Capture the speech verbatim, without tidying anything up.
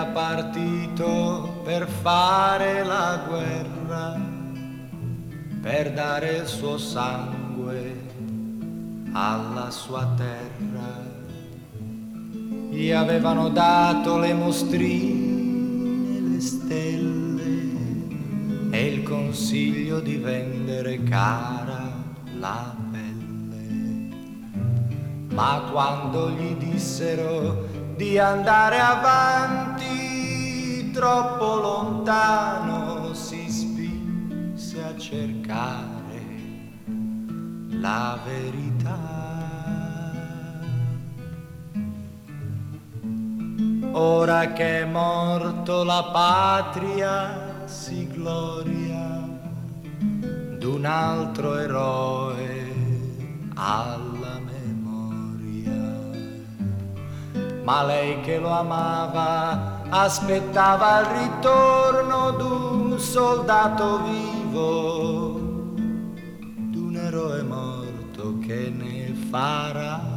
partito per fare la guerra, per dare il suo sangue alla sua terra. Gli avevano dato le mostrine, le stelle e il consiglio di vendere cara la pelle. Ma quando gli dissero di andare avanti, troppo lontano si spinse a cercare la verità. Ora che è morto la patria si gloria d'un altro eroe alla memoria, ma lei che lo amava aspettava il ritorno d'un soldato vivo, d'un eroe morto che ne farà